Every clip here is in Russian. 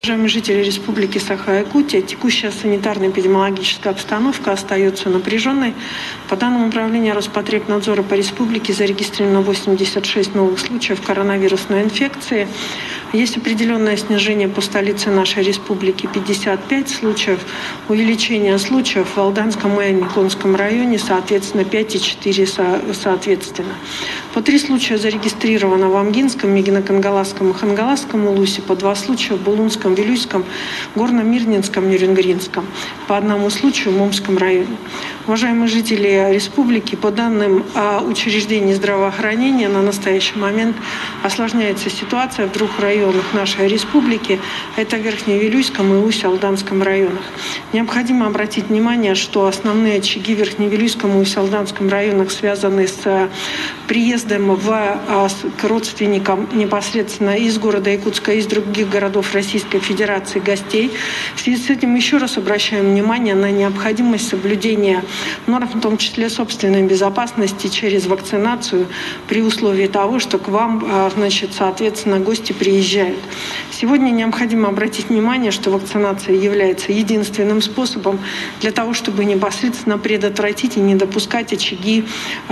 Уважаемые жители Республики Саха-Якутия, текущая санитарно-эпидемиологическая обстановка остается напряженной. По данным Управления Роспотребнадзора по республике зарегистрировано 86 новых случаев коронавирусной инфекции. Есть определенное снижение по столице нашей республики, 55 случаев. Увеличение случаев в Алданском и Никонском районе, соответственно, 5 и 4 соответственно. По 3 случая зарегистрировано в Амгинском, Мегино-Кангаласском и Хангаласском улусе, по 2 случая в Булунском, Вилюйском, Горно-Мирнинском, Нерюнгринском, по 1 случаю в Момском районе. Уважаемые жители республики, по данным учреждений здравоохранения, на настоящий момент осложняется ситуация в 2 районах нашей республики. Это в Верхневилюйском и Усть-Алданском районах. Необходимо обратить внимание, что основные очаги в Верхневилюйском и Усть-Алданском районах связаны с приездом к родственникам непосредственно из города Якутска, из других городов Российской Федерации гостей. В связи с этим еще раз обращаем внимание на необходимость соблюдения норм, в том числе собственной безопасности, через вакцинацию, при условии того, что к вам, соответственно, гости приезжают. Сегодня необходимо обратить внимание, что вакцинация является единственным способом для того, чтобы непосредственно предотвратить и не допускать очаги,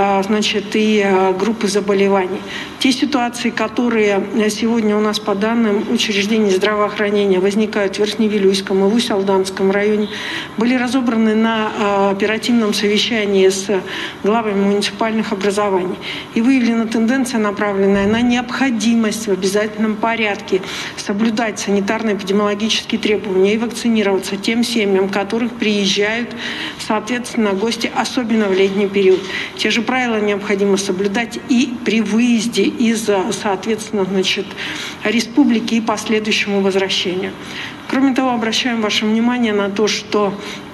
и группы заболеваний. Те ситуации, которые сегодня у нас по данным учреждений здравоохранения возникают в Верхневилюйском и в Усть-Алданском районе, были разобраны на оперативном совещании с главами муниципальных образований. И выявлена тенденция, направленная на необходимость в обязательном порядке соблюдать санитарно-эпидемиологические требования и вакцинироваться тем семьям, которых приезжают, соответственно, гости, особенно в летний период. Те же правила необходимо соблюдать и при выезде из, соответственно, республики и последующему возвращению. Кроме того, обращаем ваше внимание на то, что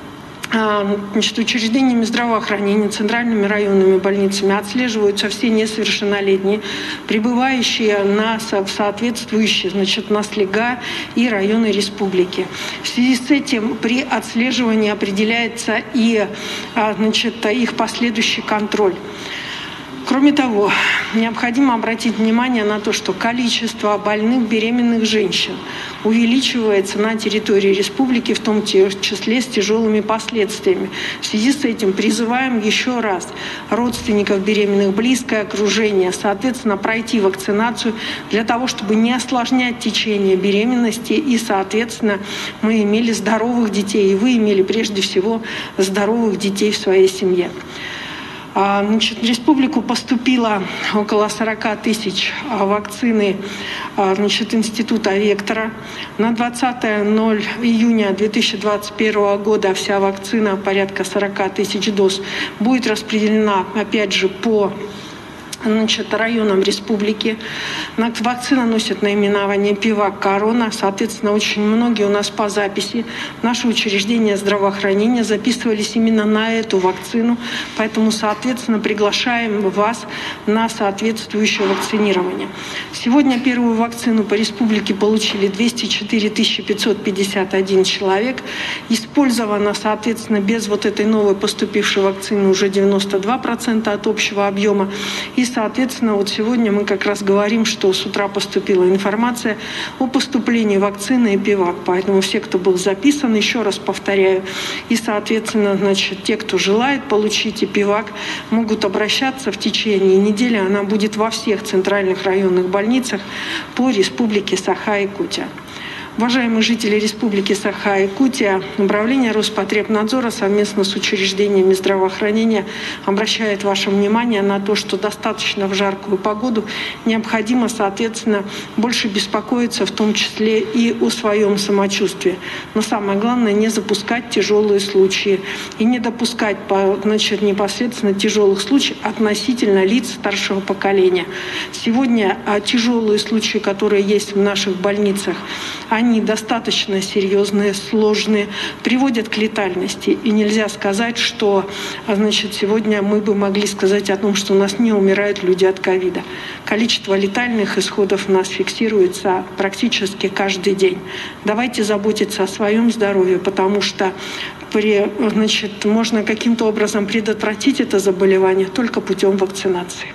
учреждениями здравоохранения, центральными районными больницами отслеживаются все несовершеннолетние, прибывающие в соответствующие на слега и районы республики. В связи с этим при отслеживании определяется и их последующий контроль. Кроме того, необходимо обратить внимание на то, что количество больных беременных женщин увеличивается на территории республики, в том числе с тяжелыми последствиями. В связи с этим призываем еще раз родственников беременных, близкое окружение, соответственно, пройти вакцинацию для того, чтобы не осложнять течение беременности и, соответственно, мы имели здоровых детей, и вы имели прежде всего здоровых детей в своей семье. В республику поступило около 40 тысяч вакцины Института Вектора. На 20 июня 2021 года вся вакцина, порядка 40 тысяч доз, будет распределена, опять же, по районам республики. Вакцина носит наименование «Пивак Корона». Соответственно, очень многие у нас по записи наши учреждения здравоохранения записывались именно на эту вакцину. Поэтому, соответственно, приглашаем вас на соответствующее вакцинирование. Сегодня первую вакцину по республике получили 204 551 человек. Использовано, соответственно, без этой новой поступившей вакцины уже 92% от общего объема. И, соответственно, сегодня мы как раз говорим, что с утра поступила информация о поступлении вакцины «Пивак». Поэтому все, кто был записан, еще раз повторяю, и, соответственно, те, кто желает получить «Пивак», могут обращаться в течение недели. Она будет во всех центральных районных больницах по республике Саха-Якутия. Уважаемые жители Республики Саха-Якутия, Управление Роспотребнадзора совместно с учреждениями здравоохранения обращает ваше внимание на то, что достаточно в жаркую погоду необходимо, соответственно, больше беспокоиться, в том числе и о своем самочувствии. Но самое главное, не запускать тяжелые случаи и не допускать, непосредственно тяжелых случаев относительно лиц старшего поколения. Сегодня тяжелые случаи, которые есть в наших больницах, они достаточно серьезные, сложные, приводят к летальности. И нельзя сказать, что сегодня мы бы могли сказать о том, что у нас не умирают люди от ковида. Количество летальных исходов у нас фиксируется практически каждый день. Давайте заботиться о своем здоровье, потому что можно каким-то образом предотвратить это заболевание только путем вакцинации.